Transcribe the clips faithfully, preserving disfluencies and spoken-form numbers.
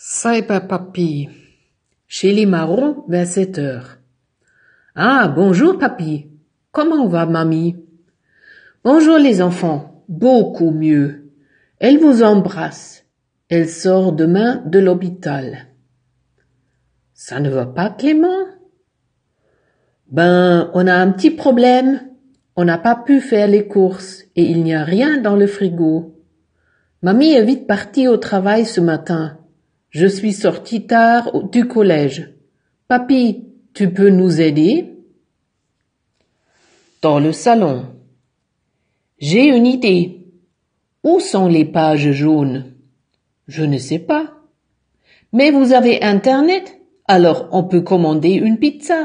Ça est pas papy. Chez les marrons, vers sept heures. Ah, bonjour papy. Comment va mamie? Bonjour les enfants. Beaucoup mieux. Elle vous embrasse. Elle sort demain de l'hôpital. Ça ne va pas, Clément? Ben, on a un petit problème. On n'a pas pu faire les courses et il n'y a rien dans le frigo. Mamie est vite partie au travail ce matin. Je suis sortie tard du collège. Papy, tu peux nous aider? Dans le salon. J'ai une idée. Où sont les pages jaunes? Je ne sais pas. Mais vous avez Internet, alors on peut commander une pizza.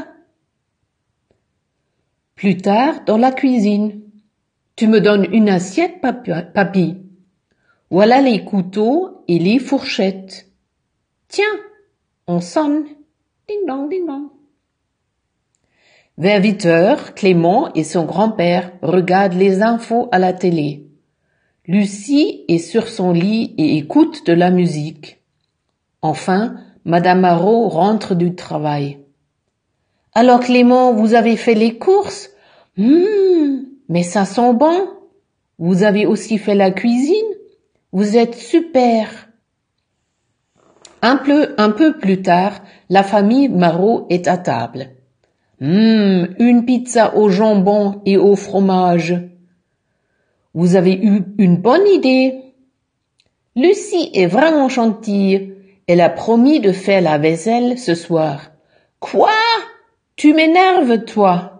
Plus tard, dans la cuisine. Tu me donnes une assiette, papy. Voilà les couteaux et les fourchettes. Tiens, on sonne. Ding dong, ding dong. Vers huit heures, Clément et son grand-père regardent les infos à la télé. Lucie est sur son lit et écoute de la musique. Enfin, Madame Marot rentre du travail. Alors Clément, vous avez fait les courses? Hum, mais ça sent bon. Vous avez aussi fait la cuisine? Vous êtes super. Un peu, un peu plus tard, la famille Marot est à table. Hum, une pizza au jambon et au fromage. Vous avez eu une bonne idée. Lucie est vraiment gentille. Elle a promis de faire la vaisselle ce soir. Quoi? Tu m'énerves, toi.